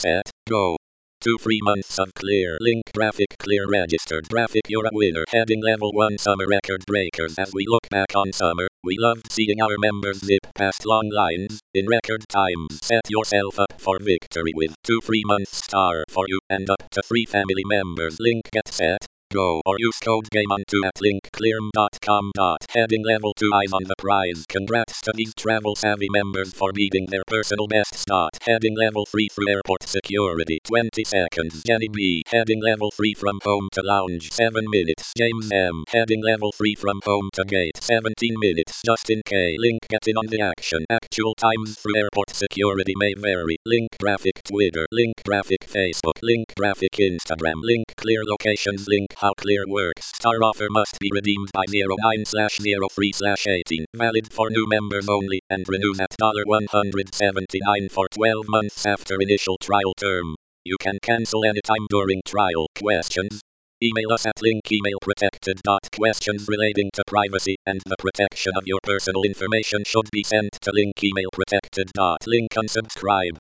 set, go. 2 free months of clear link graphic clear registered graphic you're a winner heading level 1 summer record breakers as we look back on summer, we loved seeing our members zip past long lines in record times. Set yourself up for victory with 2 free months star for you and up to 3 family members. Link get set, go or use code GAME2 at linkclearm.com. Heading level 2 eyes on the prize. Congrats to these travel savvy members for beating their personal best start. Heading level 3 through airport security 20 seconds. Jenny B. Heading level 3 from home to lounge 7 minutes. James M. Heading level 3 from home to gate 17 minutes. Justin K. Link get in on the action. Actual times through airport security may vary. Link graphic Twitter. Link graphic Facebook. Link graphic Instagram. Link clear locations. Link how clear works. Star offer must be redeemed by 09/03/18. Valid for new members only and renews at $179 for 12 months after initial trial term. You can cancel anytime during trial. Questions? Email us at linkemailprotected. Questions relating to privacy and the protection of your personal information should be sent to linkemailprotected. Link unsubscribe.